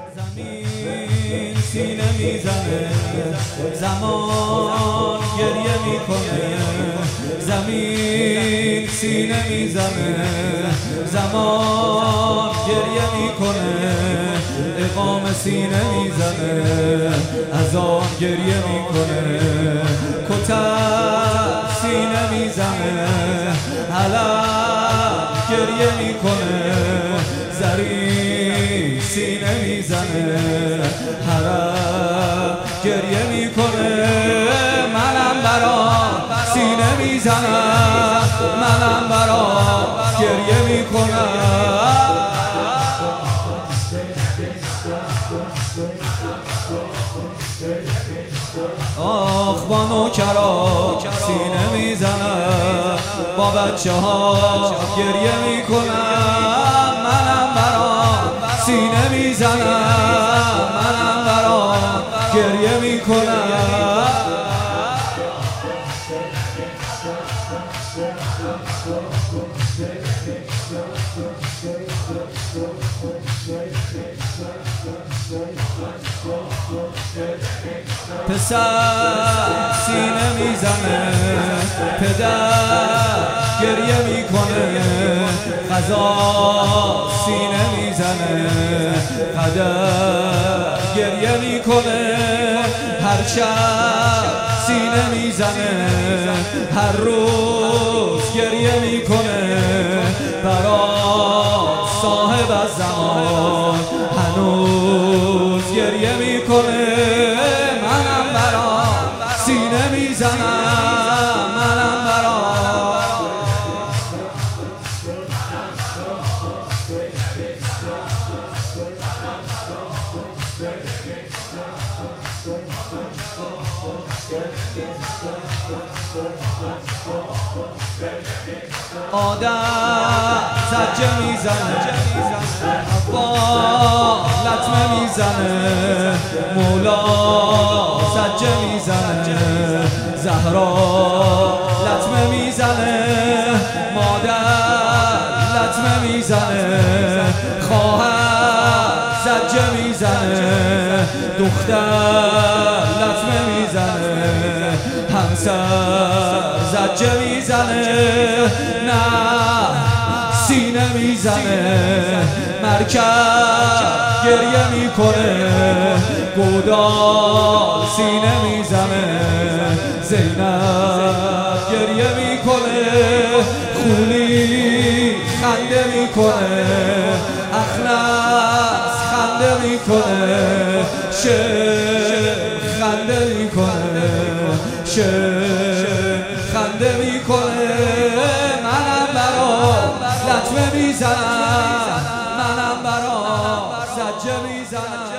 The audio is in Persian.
زمین سینه میزنه، زمان گریه میکنه. زمین سینه میزنه، زمان گریه میکنه. اقام سینه میزنه، از آن گریه میکنه. کتر سینه میزنه، علم گریه میکنه. زری سینه میزنه، حرم گریه میکنه. منم برات سینه میزنم، منم برات گریه میکنم. آخ با نوکرا سینه میزنم، با بچه ها گریه میکنم. منم برات سینه میزنم، منم برات گریه میکنم. پسر سینه میزنه، پدر گریه میکنه. قضا سینه میزنه، قدر گریه میکنه. هر شب سینه میزنه، هر روز گریه میکنه. برای صاحب از زمان هنوز گریه میکنه. منم برات سینه میزنم، منم برات. آدم زجه میزنه، حوا لطمه میزنه. مولا زجه میزنه، زهرا لطمه میزنه. مادر لطمه میزنه، خواهر زجه میزنه. دختر لطمه میزنه، همسر زجه میزنه. نه سینه میزنه، مرکب گریه میکنه. گودال سینه میزنه، زینب گریه میکنه. خولی خنده میکنه، اخنس خنده میکنه. شیخ خنده میکنه، شیخ خنده میکنه. منم برات لطمه میزنم، منم برات زجه میزنم.